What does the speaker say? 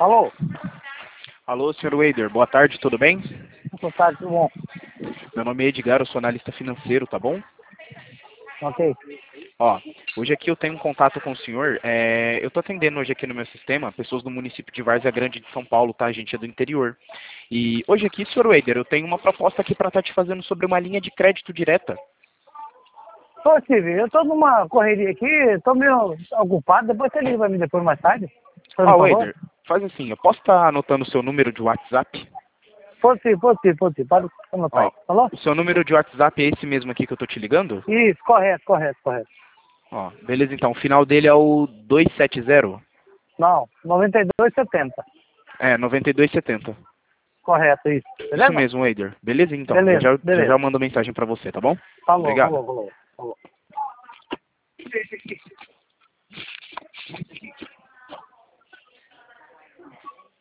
Alô? Alô, senhor Wader, boa tarde, tudo bem? Boa tarde, tudo bom? Meu nome é Edgar, eu sou analista financeiro, tá bom? Ok. Ó, hoje aqui eu tenho um contato com o senhor, eu tô atendendo hoje aqui no meu sistema pessoas do município de Várzea Grande de São Paulo, tá? A gente é do interior. E hoje aqui, senhor Wader, eu tenho uma proposta aqui para estar te fazendo sobre uma linha de crédito direta. Ô, Steve, eu tô numa correria aqui, tô meio ocupado, depois você liga pra mim depois mais tarde. Por favor? Wader, faz assim, eu posso estar anotando o seu número de WhatsApp? Pode sim. Pode anotar aí. Ó, Falou? o seu número de WhatsApp é esse mesmo aqui que eu tô te ligando? Isso, correto. Ó, beleza então, o final dele é o 270? Não, 92,70. É, 9270. Correto, isso. Isso Beleza? mesmo, Wader. Beleza, então. Já Beleza, já, já, já beleza. eu mando mensagem pra você, tá bom? Falou. Obrigado. Falou.